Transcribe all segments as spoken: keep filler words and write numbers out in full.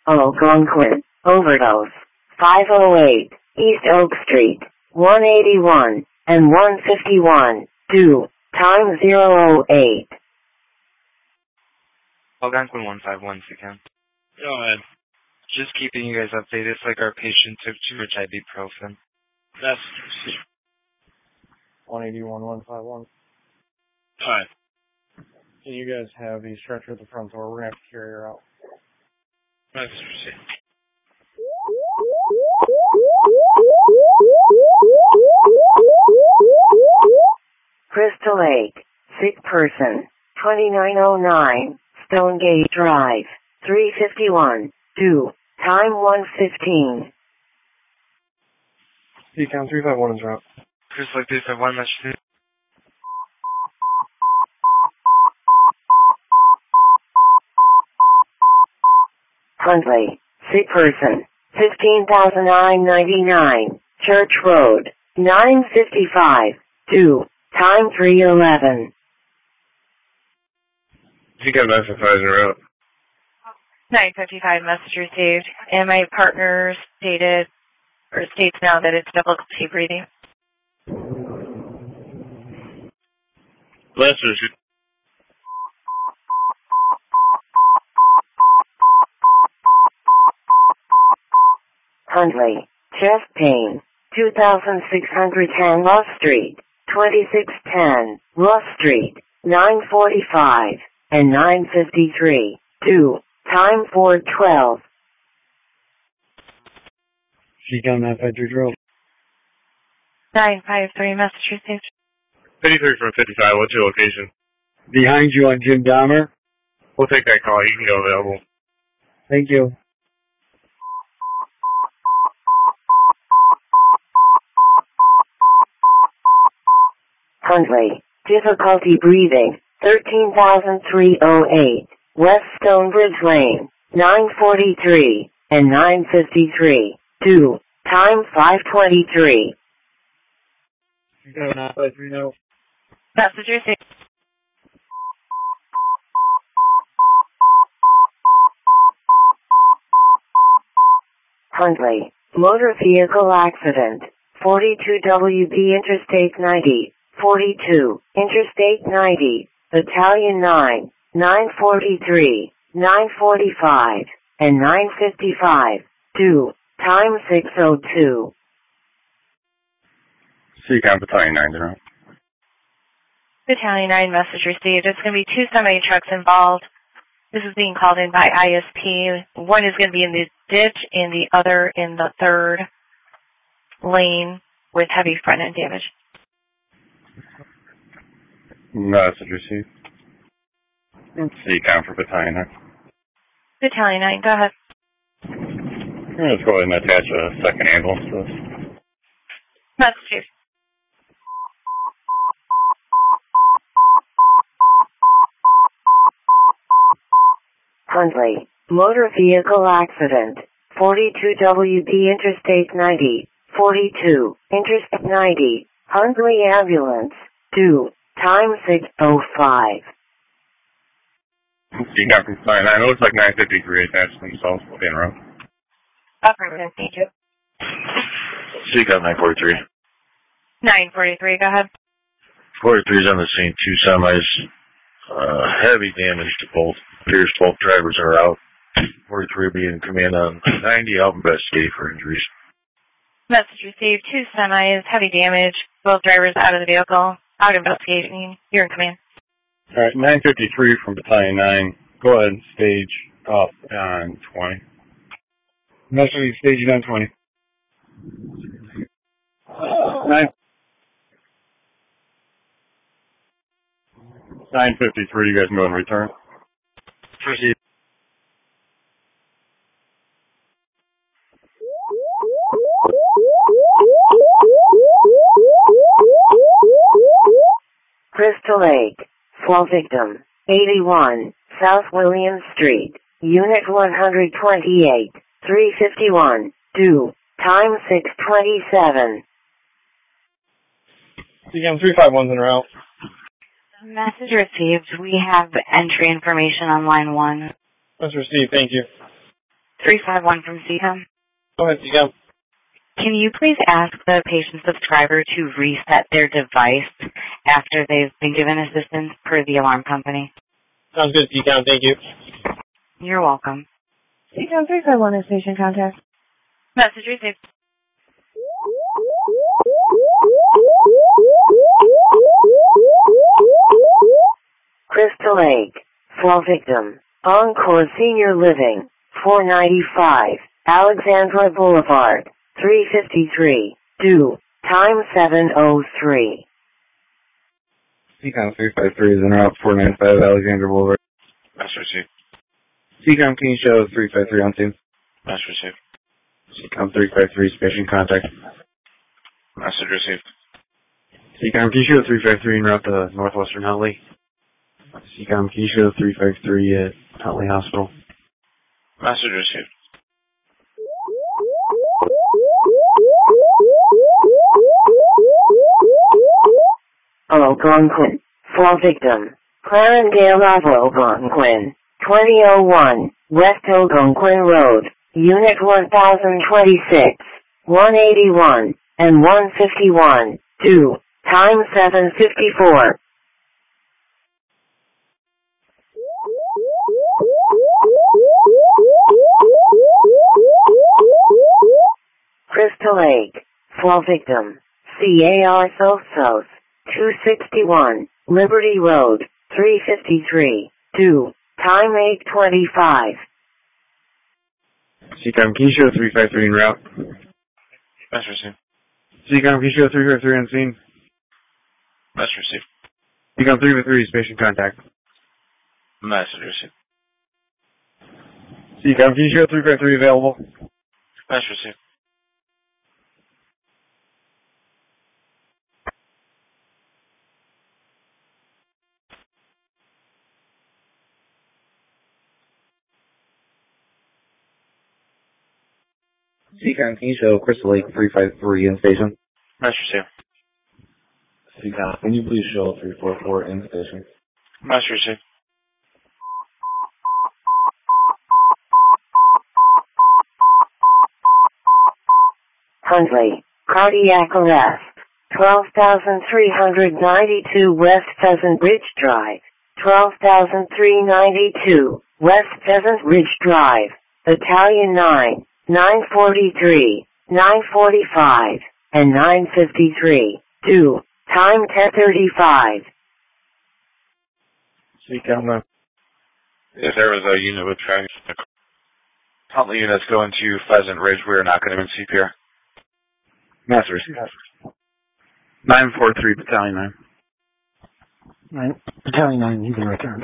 Algonquin, overdose, five oh eight, East Oak Street, one eighty-one, and one fifty-one, due, time zero oh eight. Algonquin one five one, Seacom. Go ahead. Just keeping you guys updated. It's like our patient took too much ibuprofen. That's one eighty-one, one fifty-one. Alright. Can you guys have the stretcher at the front door? We're going to have to carry her out. That's received. Crystal Lake, sick person, twenty-nine oh nine, Stonegate Drive, three fifty-one, due, time one fifteen. Decom three five one is route. Chris, like this, I want message. Huntley, sick person, fifteen thousand nine hundred ninety-nine, Church Road, nine fifty-five, due, time three eleven. You got nine fifty-five in route. nine fifty-five message received, and my partner stated, or states now that it's difficulty breathing. Message. Huntley, chest pain, two thousand six hundred ten Ross Street, twenty-six ten, Ross Street, nine forty-five, and nine fifty-three, due, time four twelve. Decom nine five three drill. nine five three message received. fifty-three from fifty-five, what's your location? Behind you on Jim Dahmer. We'll take that call, you can go available. Thank you. Huntley, difficulty breathing, thirteen thousand three hundred eight, West Stonebridge Lane, nine forty-three, and nine fifty-three, due, time five twenty-three. Decom nine five three no. Message received. Huntley, motor vehicle accident, forty-two W B Interstate ninety, forty-two, Interstate ninety, Battalion nine, nine forty-three, nine forty-five, and nine fifty-five, due, time six oh two. Seacom Battalion nine, zero. Battalion nine message received. It's going to be two semi-trucks involved. This is being called in by I S P. One is going to be in the ditch and the other in the third lane with heavy front end damage. Message received. Seacom for Battalion nine. Battalion nine, go ahead. Let's go ahead and attach a second ambulance to this. Message received. Huntley, motor vehicle accident, forty-two W B Interstate ninety, forty-two, Interstate ninety, Huntley ambulance, due, time six oh five. You got from Battalion nine, it looks like nine fifty-three attached themselves in row. Affirmative, thank you. Seacom nine forty-three. nine forty-three, go ahead. forty-three is on the scene, two semis, uh, heavy damage to both. Appears both drivers are out. forty-three will be in command on ninety, help investigate for injuries. Message received, two semis, heavy damage, both drivers out of the vehicle, out investigating. You're in command. All right, nine fifty-three from Battalion nine. Go ahead and stage up on twenty. Message staging on twenty. Nine. nine fifty-three, you guys can go and return. Proceed. Crystal Lake, fall victim, eighty-one, South William Street, Unit one twenty-eight, three fifty-one, due, time six twenty-seven. Decom three five one's en route. Message received. We have entry information on line one. Message received. Thank you. three five one from C COM. Go ahead, you go. Can you please ask the patient subscriber to reset their device after they've been given assistance per the alarm company? Sounds good, C COM. Thank you. You're welcome. C COM three five one is patient contact. Message received. Crystal Lake, fall victim, Encore Senior Living, four ninety-five, Alexandra Boulevard, three fifty-three, due, time seven oh three. C COM three five three is en route four ninety-five, Alexandra Boulevard. Message received. C COM, can you show three five three on scene? Message received. C COM three five three, patient contact. Message received. C COM, can you show three five three en route to Northwestern Huntley? C COM, can you show three five three at Huntley Hospital? Message received. Algonquin, fall victim, Clarendale Ave Algonquin, twenty oh one, West Algonquin Road, Unit one thousand twenty-six, one eighty-one, and one fifty-one, due, time seven fifty-four. Crystal Lake, fall victim, C A R Sosos, two sixty-one, Liberty Road, three fifty-three, due, time eight twenty-five. C COM, can you show three five three en route? Message received. C COM, can you show three five three on scene? Message received. C COM three five three is patient contact. Message received. C COM, can you show three five three available? Message received. C COM, can you show Crystal Lake three five three in station? Message received. C COM, can you please show three four four in station? Message received. Huntley, cardiac arrest, twelve thousand three hundred ninety-two West Pheasant Ridge Drive, twelve thousand three hundred ninety-two West Pheasant Ridge Drive, Battalion nine, nine forty-three, nine forty-five, and nine fifty-three, due, time ten thirty-five. C COM, uh, If there was a unit with tracking, Huntley units going to Pheasant Ridge, we are not going to be in C P R. Master receipt. nine four three, Battalion nine. Nine, Battalion nine, you can return.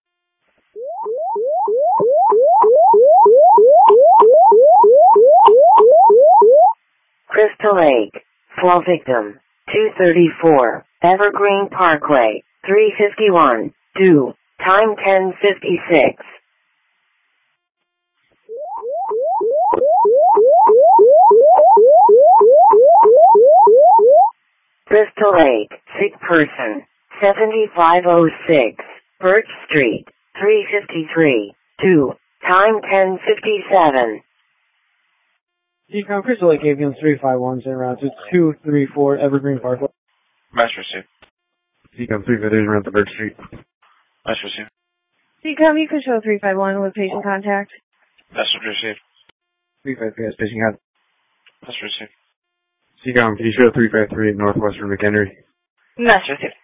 Crystal Lake, fall victim, two thirty-four, Evergreen Parkway, three fifty-one, due, time ten fifty-six. Crystal Lake, sick person, seventy-five oh six, Birch Street, three fifty-three, due, time ten fifty-seven. C COM, Crystal Lake Avian three five one, en route to two three four Evergreen Parkway. Message received. C COM three five three around the Birch Street. Message received. C COM, you can show three five one with patient contact. Message received. three five three has patient contact. Message received. C COM, can you show three five three at Northwestern McHenry? Message received.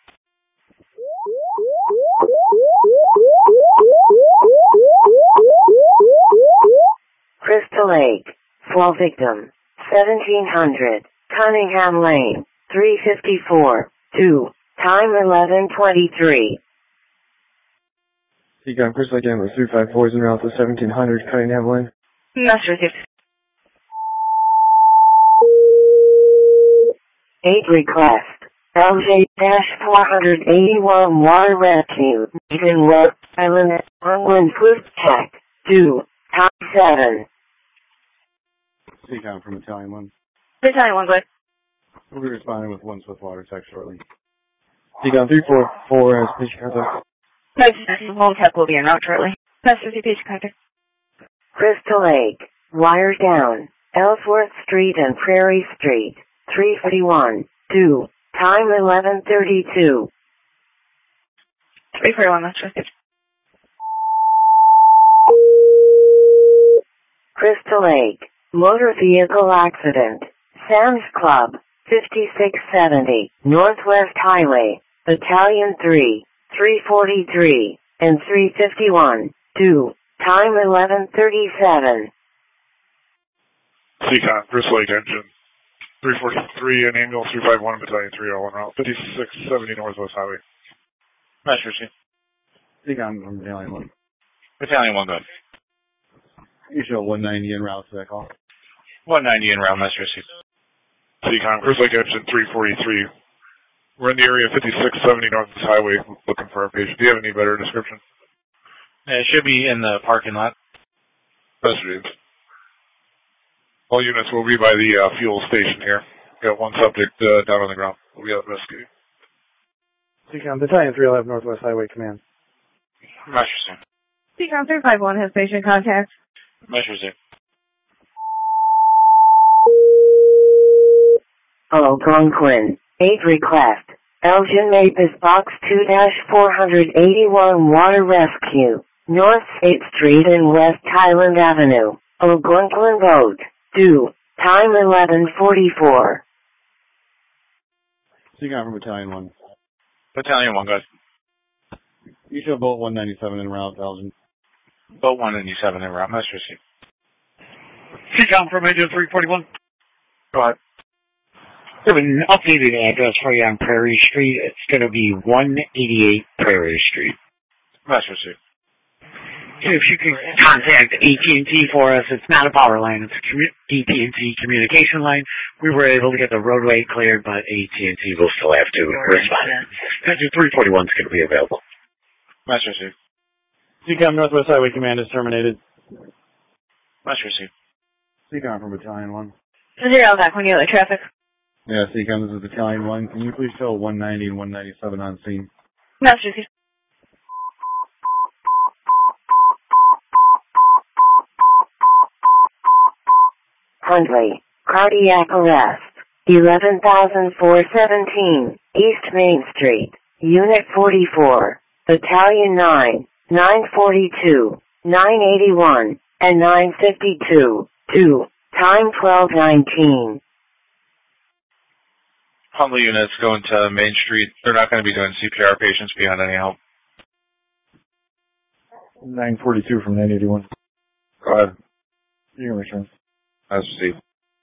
Crystal Lake, fall victim, seventeen hundred, Cunningham Lane, three fifty-four, due, time eleven twenty-three. C COM, Crystal Lake Ambulance three five four is en route to seventeen hundred, Cunningham Lane. Message received. Aid request, L J four eighty-one Water Rescue, Eden West Island, Penguin Food Check, due, time seven. C COM from Battalion one. Battalion one, good. We'll be responding with one Swift Water Tech shortly. C COM three four four has patient contact. Message received. Home tech will be en route shortly. Message received, patient contact. Crystal Lake, wire down, Ellsworth Street and Prairie Street, three forty-one, two, time eleven thirty-two. three forty-one, that's right. Crystal Lake, motor vehicle accident, Sam's Club, fifty-six seventy, Northwest Highway, Battalion three, three forty-three, and three fifty-one, two, time eleven thirty-seven. Seacon, Crystal Lake engine, three forty-three, and ambulance three five one, Battalion three oh one route, fifty-six seventy Northwest Highway. Master Chief. Seacon from Battalion one. Battalion one, go ahead. You show one ninety en route to that call. one ninety in route, Master Chief. Seacon, Crystal Lake engine, three forty-three. We're in the area fifty-six seventy Northwest Highway looking for our patient. Do you have any better description? Yeah, it should be in the parking lot. Master Chief. All units will be by the uh, fuel station here. We got one subject uh, down on the ground. We'll be out investigating. Seacon, Battalion three eleven Northwest Highway Command. Master Chief. Seacon three five one has patient contact. Master Chief. Algonquin, eight request, Elgin Mavis Box two four eighty-one Water Rescue, North eighth Street and West Highland Avenue, Algonquin Road, due, time eleven forty-four. Seacon from Battalion one. Battalion one, go ahead. You show boat one ninety-seven en route to Elgin. Boat one ninety-seven in route, Master Chief. Seacon from engine three forty-one. Go ahead. We have an updated address for you on Prairie Street. It's going to be one eighty-eight Prairie Street. Master Chief. If you can contact A T and T for us, it's not a power line, it's a commu- A T and T communication line. We were able to get the roadway cleared, but A T and T will still have to respond. Engine three forty-one is going to be available. Master Chief. Seacon Northwest Highway Command is terminated. Master Chief. Seacon from Battalion one. Zero back when you let traffic. Yeah, Seacon, this is Battalion one. Can you please show one ninety and one ninety-seven on scene? Master Chief. Huntley, cardiac arrest, eleven thousand four seventeen, East Main Street, Unit forty-four, Battalion nine, nine forty-two, nine eighty-one, and nine fifty-two, two, time twelve nineteen. Huntley units going to Main Street. They're not going to be doing C P R patients beyond any help. nine forty-two from nine eighty-one. Go ahead. You can return. Master Chief.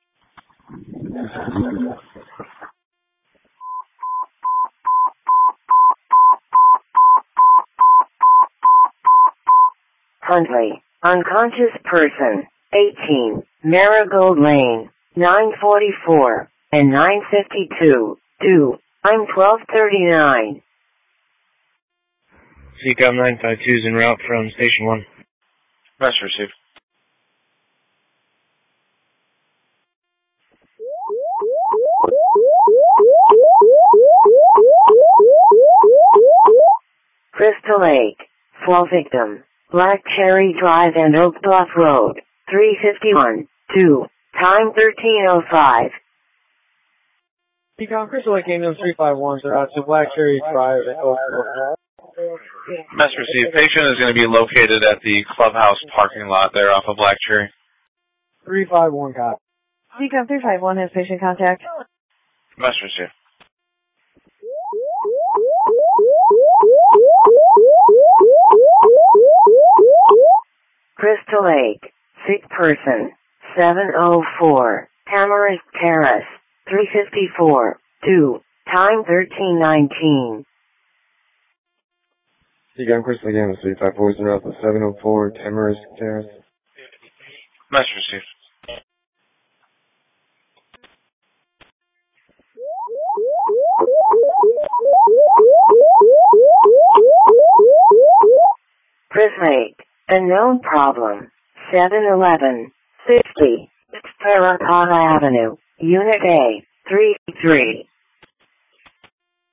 Huntley, unconscious person, eighteen, Marigold Lane, nine forty-four, and nine fifty-two, two, time twelve thirty-nine. Seacom nine five two is en route from Station one. Master Chief. Crystal Lake, fall victim, Black Cherry Drive and Oak Bluff Road, three fifty-one, two, time thirteen oh five. Seacon, Crystal Lake Ambulance three five one, sir, out to Black Cherry Drive and Oak Bluff. Master Chief, patient is going to be located at the clubhouse parking lot there off of Black Cherry. three five one, cop. Seacon three five one has patient contact. Master Chief. Crystal Lake, sick person, seven oh four, Tamarisk Terrace, three fifty-four, two, time thirteen nineteen. Seacon Crystal Lake Ambulance three five four is en route to seven oh four Tamarisk Terrace. Master Chief. Chris Lake, a known problem, seven eleven, fifty, Terracotta Avenue, Unit A, three three.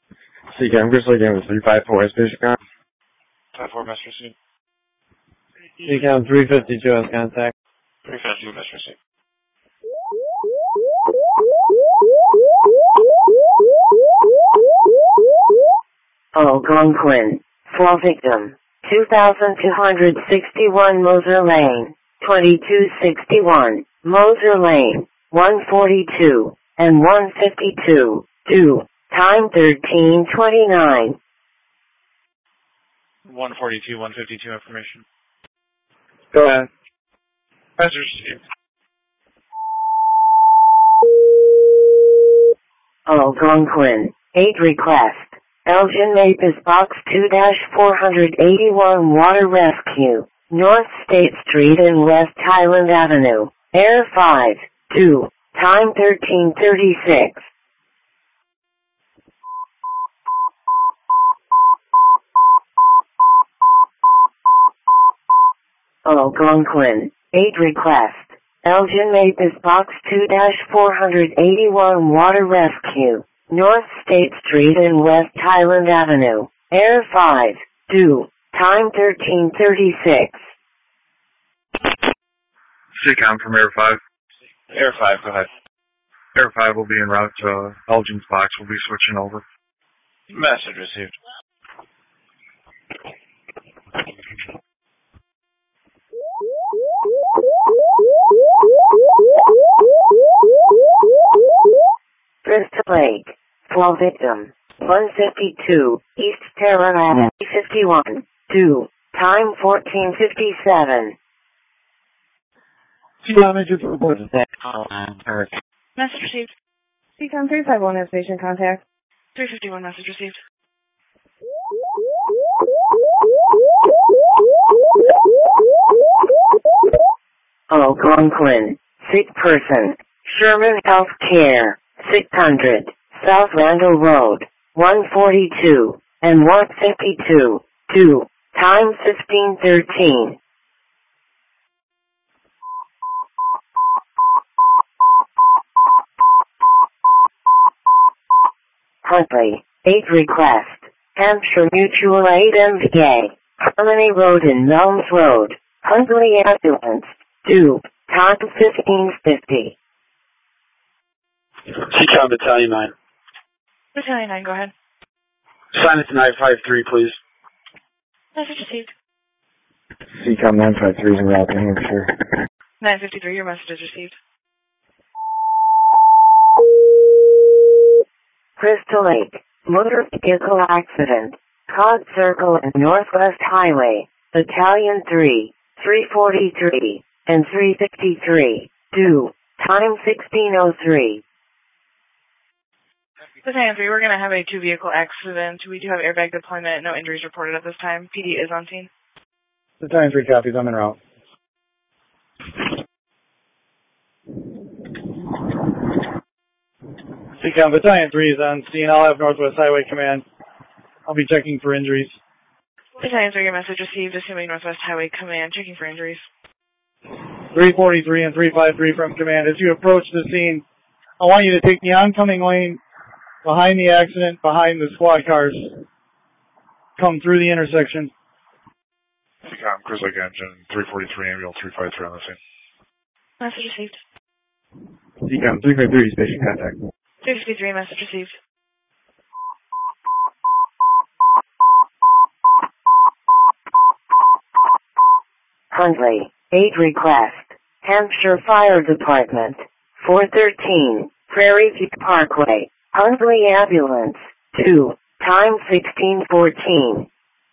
Seacon Crystal Lake Ambulance three five four is patient con. five four, Master Chief. Decom three fifty-two has contact. three fifty-two, message received. Algonquin. Fall victim. two thousand two hundred sixty-one Moser Lane. twenty-two sixty-one. Moser Lane. one forty-two. And one fifty-two. two. Time thirteen twenty-nine. one forty-two, one fifty-two information. Go ahead. Message received. Algonquin. eight request. Elgin Mapes Box two four eighty-one Water Rescue. North State Street and West Highland Avenue. Air five. two. Time thirteen thirty-six. Algonquin. eight request. Elgin Mapes Box two four eighty-one Water Rescue. North State Street and West Highland Avenue. Air five. two. Time thirteen thirty-six. C COM from Air five. Air five, go ahead. Air five will be en route to Elgin's box. We'll be switching over. Message received. Bristol Lake. Fall victim. one fifty-two. East Terra Avenue. fifty-one. two. Time fourteen fifty-seven. C COM agent reported. Message received. C COM three five one has patient contact. three fifty-one, message received. Algonquin. Sick person. Sherman Health Care. six hundred. South Randall Road. one forty-two. And one fifty-two. two. Time fifteen thirteen. Huntley. eight request. Hampshire Mutual Aid M V A. Harmony Road and Melms Road. Huntley Ambulance. two. Time fifteen fifty. C COM Battalion nine. Battalion nine, go ahead. Sign it to nine five three, please. Message received. C COM nine five three is en route to Hampshire. nine fifty-three, your message is received. Crystal Lake. Motor vehicle accident. Cod Circle and Northwest Highway. Battalion three. three forty-three. And three fifty-three. two. Time sixteen oh three. Battalion three, we're going to have a two-vehicle accident. We do have airbag deployment. No injuries reported at this time. P D is on scene. Battalion three copies. I'm en route. C COM Battalion three is on scene. I'll have Northwest Highway Command. I'll be checking for injuries. Battalion three, your message received. Assuming Northwest Highway Command, checking for injuries. three forty-three and three fifty-three from command. As you approach the scene, I want you to take the oncoming lane behind the accident, behind the squad cars. Come through the intersection. C COM, Chris Lake Engine, three forty-three, ambulance three fifty-three on the scene. Message received. C COM three fifty-three, station contact. three fifty-three, message received. Huntley. eight request. Hampshire Fire Department. four thirteen. Prairie View Parkway. Huntley Ambulance. two. Time sixteen fourteen.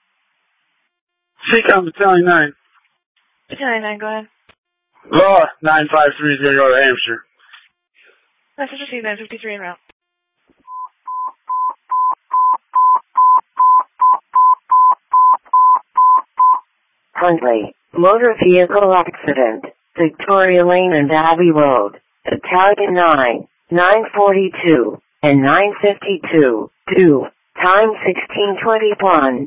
C COM Battalion nine. Battalion nine, go ahead. Law nine five three is going to go to Hampshire. Message received, nine fifty-three en route. Huntley. Motor vehicle accident. Victoria Lane and Abbey Road. Battalion nine. nine forty-two. And nine fifty-two. two. Time sixteen twenty-one.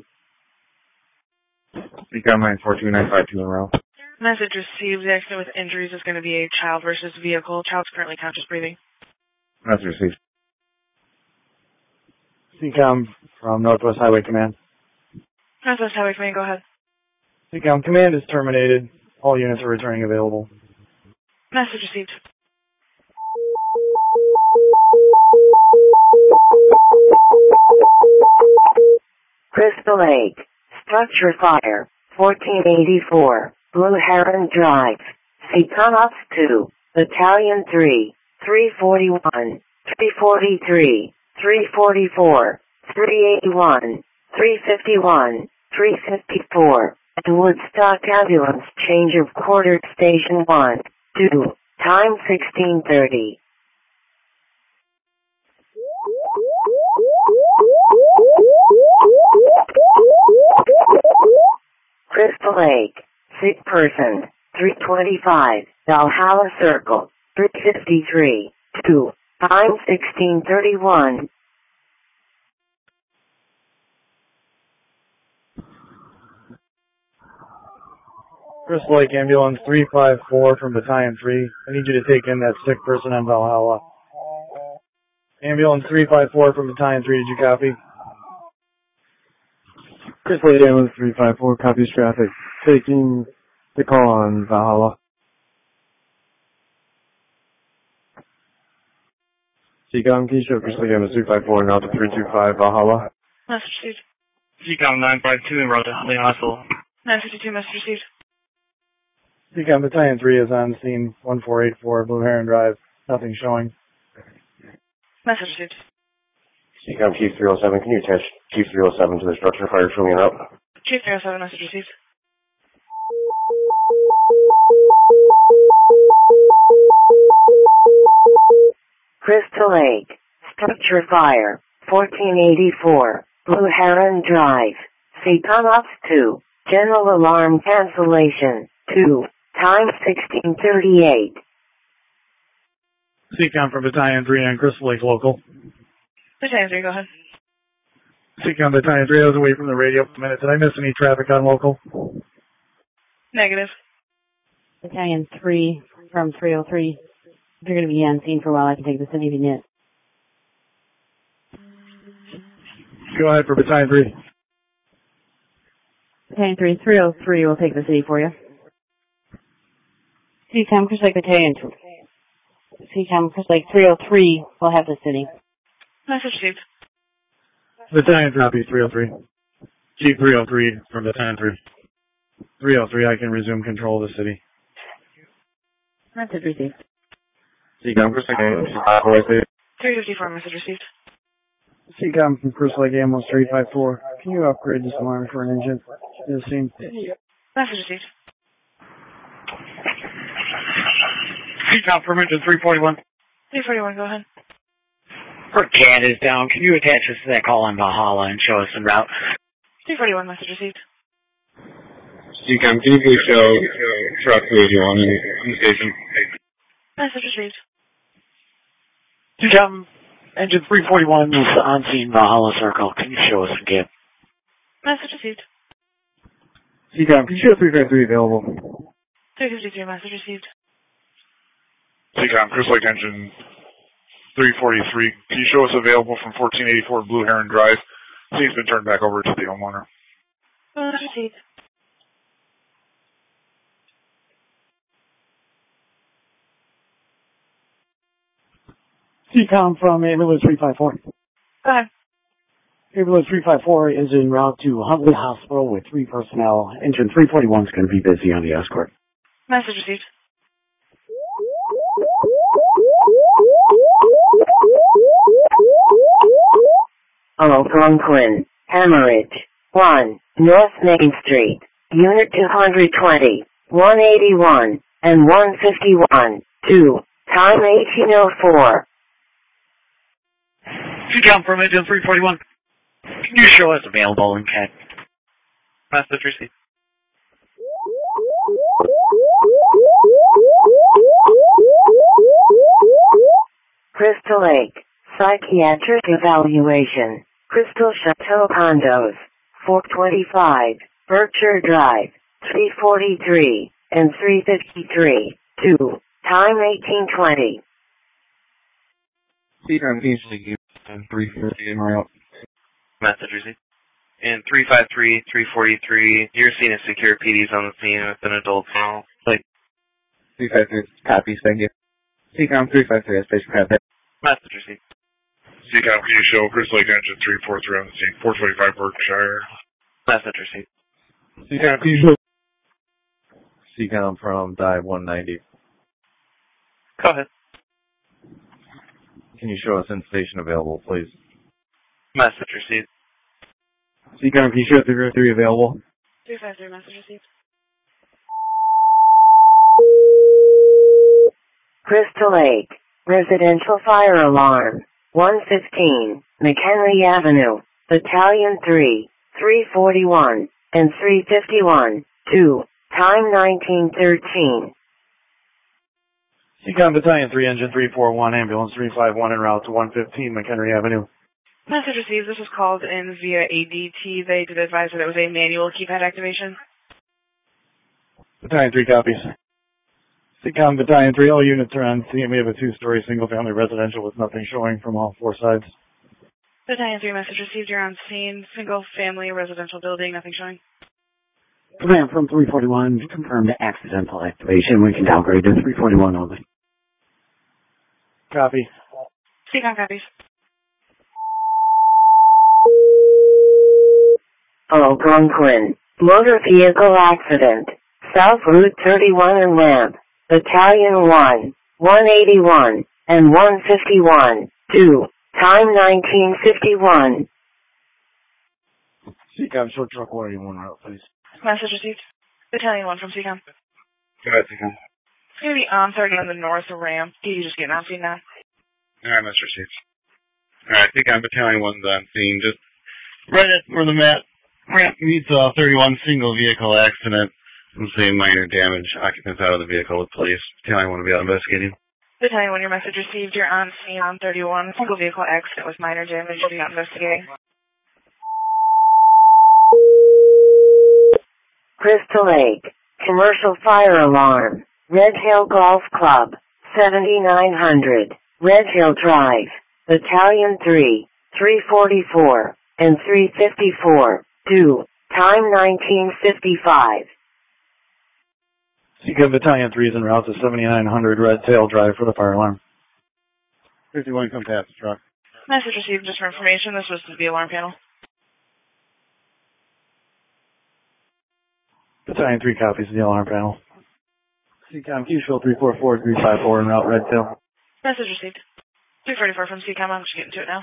C COM nine four two, nine five two en route. Message received. The accident with injuries is going to be a child versus vehicle. Child's currently conscious breathing. Message received. C COM from Northwest Highway Command. Northwest Highway Command, go ahead. Seacom, command is terminated. All units are returning available. Message received. Crystal Lake. Structure fire. fourteen eighty-four. Blue Heron Drive. Seacom Ops two. Battalion three. three forty-one. three forty-three. three forty-four. three eighty-one. three fifty-one. three fifty-four. And Woodstock Ambulance change of quarter station one. two. Time sixteen thirty. Crystal Lake. Sick person. three twenty-five. Valhalla Circle. three fifty-three. two. Time sixteen thirty-one. Crystal Lake Ambulance three five four from Battalion three. I need you to take in that sick person on Valhalla. Ambulance three five four from Battalion three, did you copy? Crystal Lake Ambulance three five four, copies traffic. Taking the call on Valhalla. Seacom, can you show Crystal Lake Ambulance three five four and out to three two five Valhalla? Message received. Seacom nine five two en route to Huntley Hospital. nine fifty-two, message received. Seacom Battalion three is on scene one four eight four, Blue Heron Drive. Nothing showing. Message received. Seacom Chief three oh seven, can you attach Chief three oh seven to the structure fire showing it up? Chief three oh seven, message received. Crystal Lake. Structure fire. fourteen eighty-four. Blue Heron Drive. Seacom Ops two. General alarm cancellation. two. Time sixteen thirty-eight. Seacom from Battalion three on Crystal Lake local. Battalion three, go ahead. Seacom Battalion three, I was away from the radio for a minute. Did I miss any traffic on local? Negative. Battalion three from three oh three. If you're going to be on scene for a while, I can take the city if you need it. Go ahead for Battalion three. Battalion three, three oh three will take the city for you. Seacom, Crystal Lake Battalion two. Seacom, Crystal Lake three oh three will have the city. Message received. Battalion three, three oh three. Chief three oh three from Battalion three. three oh three, I can resume control of the city. Message received. Seacom, Crystal Lake three fifty-four, message received. Seacom from Crystal Lake Ambulance three five four. Can you upgrade this alarm for an engine? This scene. Message received. Seacom from engine three forty-one. three forty-one, go ahead. Her CAD is down. Can you attach us to that call on Valhalla and show us en route? three forty-one, message received. Seacom, can you please show truck three eighty-one in the station? Message received. Seacom, engine three forty-one is on scene Valhalla Circle. Can you show us again? Message received. Seacom, can you show three five three available? three fifty-three, message received. Seacom, Crystal Lake Engine three forty-three. Can you show us available from fourteen eighty-four Blue Heron Drive? Scene's been turned back over to the homeowner. Message received. Seacom from Ambulance three five four. Go ahead. Ambulance three five four is en route to Huntley Hospital with three personnel. Engine three forty-one is going to be busy on the escort. Message received. Hello, Conklin. Hemorrhage. one. North Main Street. Unit two twenty. one eighty-one. And one fifty-one. two. Time eighteen oh four. Seacom from engine three forty-one. Can you show us available in CAD? Message received. Crystal Lake. Psychiatric evaluation. Crystal Chateau Condos. four twenty-five. Berkshire Drive. three forty-three. And three fifty-three. two. Time eighteen twenty. Seacom, can you show three fifty en route? Message received. And three five three, three forty-three, you're seeing a secure P D's on the scene with an adult male. Like, three five three, copies, thank you. C COM three five three, station contact. Message received. C COM, can you show Chris Lake Engine three four three on the scene, four twenty-five Berkshire? Message received. C COM, can you show C COM from dive one ninety. Go ahead. Can you show us in station available, please? Message received. C COM, can you show three five three available? three five three, message received. Crystal Lake, residential fire alarm, one fifteen, McHenry Avenue, Battalion three, three forty-one, and three fifty-one, two, time nineteen thirteen. C COM Battalion three, Engine three four one, Ambulance three five one en route to one fifteen McHenry Avenue. Message received. This was called in via A D T. They did advise that it was a manual keypad activation. Battalion three copies. C COM Battalion three, all units are on scene. We have a two-story single-family residential with nothing showing from all four sides. Battalion three, message received. You're on scene. Single-family residential building, nothing showing. Command from three forty-one, confirmed accidental activation. We can downgrade to three forty-one only. Copy. C COM copies. Algonquin, motor vehicle accident, South Route thirty-one and ramp, Battalion one, one eighty-one, and one fifty-one, two, time nineteen fifty-one. C COM, short truck one eighty-one route, please. Message received. Battalion one from C COM. Go ahead, C COM. It's going to be on thirty on the north ramp. Do you just get on scene now? Alright, message received. Alright, C COM Battalion one's on scene. Just right at where the mat ramp meets a thirty-one single vehicle accident. I'm saying minor damage. Occupants out of the vehicle with police. Battalion one will be out investigating. Battalion one, your message received. You're on scene on thirty-one. Single vehicle accident with minor damage. You'll be out investigating. Crystal Lake, commercial fire alarm, Red Hill Golf Club, seventy-nine hundred, Red Hill Drive, Battalion three, three forty-four, and three fifty-four, two, time nineteen fifty-five. C COM Battalion three is en route to seventy-nine hundred Red Tail Drive for the fire alarm. fifty-one, come past the truck. Message received. Just for information, this was the alarm panel. Battalion three copies of the alarm panel. C COM, Q-Show three four four, three five four en route Red Tail. Message received. three forty-four from C COM. I'm just getting to it now.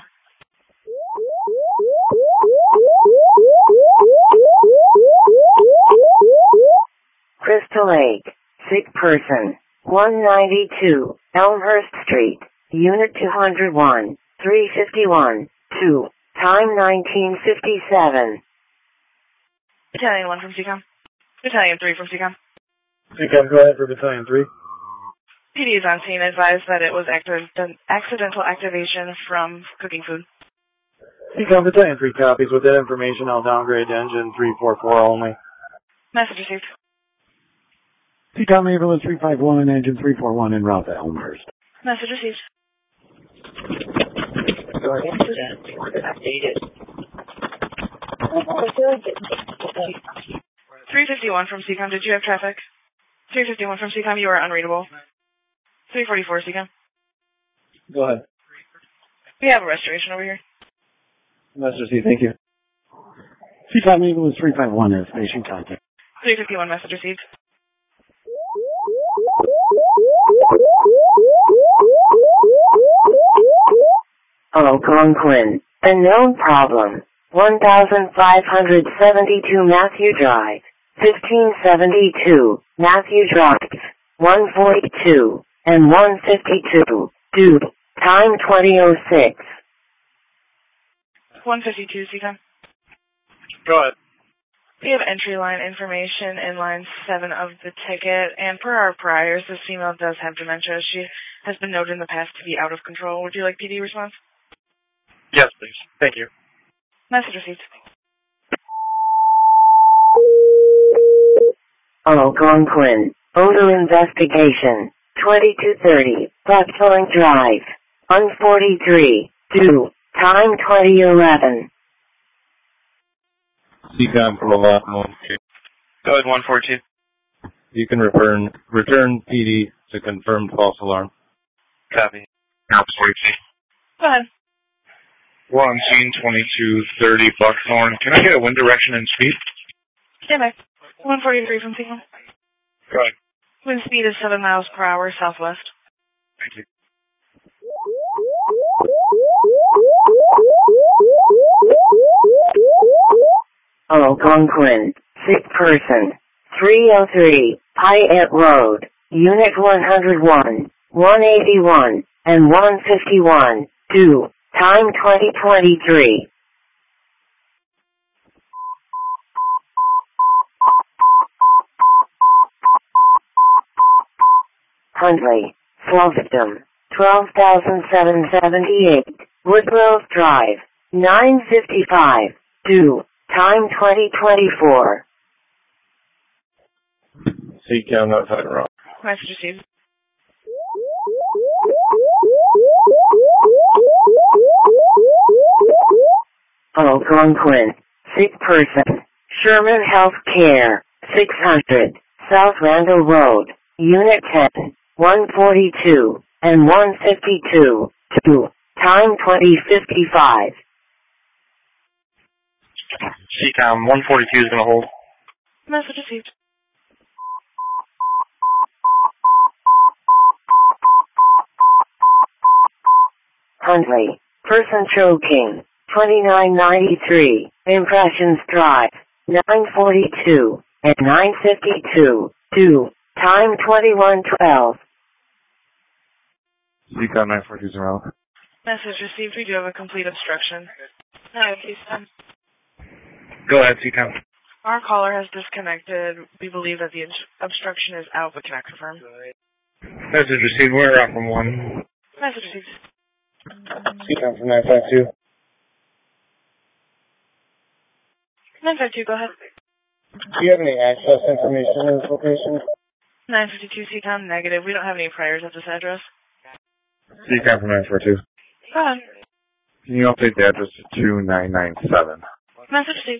Crystal Lake, sick person, one ninety-two, Elmhurst Street, Unit two oh one, three fifty-one, two, time nineteen fifty-seven. Battalion one from C COM. Battalion three from C COM. C COM, go ahead for Battalion three. P D is on scene. Advised that it was accident- accidental activation from cooking food. C COM Battalion three copies. With that information, I'll downgrade to engine three four four only. Message received. C COM Ambulance three five one and engine three four one en route to Elmhurst. Message received. Your incident updated. three fifty-one from C COM. Did you have traffic? three fifty-one from C COM. You are unreadable. three forty-four C COM. Go ahead. We have a restoration over here. Message received, thank you. C COM Ambulance three five one is station contact. three fifty-one message received. Algonquin, a known problem, one thousand five hundred seventy-two Matthew Drive, fifteen seventy-two, Matthew Drive, one forty-two, and one fifty-two, dude, time twenty oh six. one fifty-two C COM. Go ahead. We have entry line information in line seven of the ticket, and per our priors, this female does have dementia. She has been noted in the past to be out of control. Would you like P D response? Yes, please. Thank you. Message received. Algonquin, odor investigation, twenty-two thirty, Buckthorn Drive, one forty-three, two, time twenty eleven. C COM from Alon one. Go ahead, one four two. You can return return P D to confirmed false alarm. Copy. Go Go ahead. We're on scene twenty-two thirty Buckthorn. Can I get a wind direction and speed? Stand by. one forty-three from Signal. Go ahead. Wind speed is seven miles per hour southwest. Thank you. Algonquin, sick person, three oh three, Hyatt Road, Unit one oh one, one eighty-one, and one fifty-one, two, time twenty twenty-three. Huntley, fall victim, twelve thousand seven hundred seventy-eight, Woodgrove Drive, nine fifty-five, two, time twenty twenty-four. C COM outside wrong. Message received. Algonquin, sick person, Sherman Health Care, six hundred, South Randall Road, Unit ten, one forty-two, and one fifty-two, two, time twenty fifty-five. C COM one forty-two is going to hold. Message received. Huntley, person choking, twenty-nine ninety-three, Impressions Drive, nine forty-two, and nine fifty-two, two, time twenty-one twelve. C COM nine four two zero. Message received. We do have a complete obstruction. Alright, please send. Go ahead, C COM. Our caller has disconnected. We believe that the obstruction is out, but cannot confirm. Message received. We're out from one. Message received. C COM from nine five two. nine five two, go ahead. Do you have any access information in this location? nine fifty-two C COM, negative. We don't have any priors at this address. C COM from nine four two. Go ahead. Can you update the address to two nine nine seven? Message received.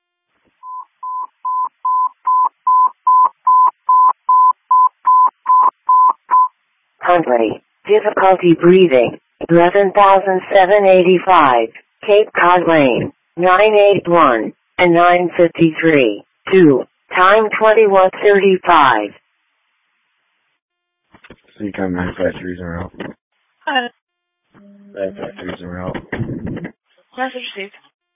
Huntley, difficulty breathing, eleven thousand seven hundred eighty-five, Cape Cod Lane, nine eighty-one, and nine fifty-three, two, time twenty-one thirty-five. C COM nine five three zero. Uh, nine five three zero. Message received.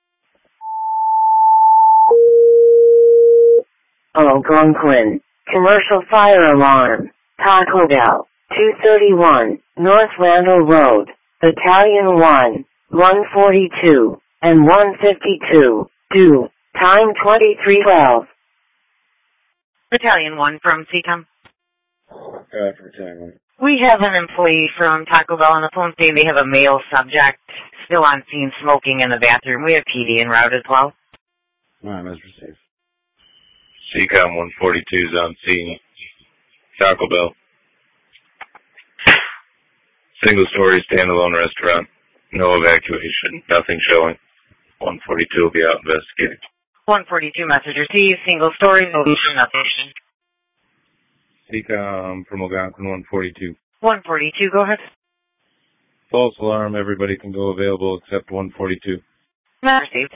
Algonquin, commercial fire alarm, Taco Bell, two thirty-one, North Randall Road, Battalion one, one forty-two, and one fifty-two, two, time twenty-three twelve. Battalion one from C COM. Go ahead for Battalion one. We have an employee from Taco Bell on the phone saying they have a male subject still on scene smoking in the bathroom. We have P D en route as well. Alright, that's received. C COM one forty-two is on scene. Taco Bell. Single story standalone restaurant. No evacuation. Nothing showing. one forty-two will be out investigating. one forty-two message received. Single story. No nothing. C COM from Algonquin one forty-two. one forty-two, go ahead. False alarm. Everybody can go available except one forty-two. Message received.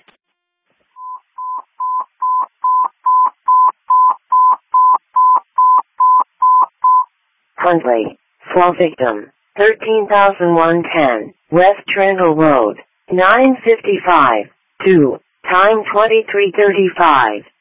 Huntley, fall victim, thirteen thousand one hundred ten, West Trendle Road, nine fifty-five, two, time twenty-three thirty-five.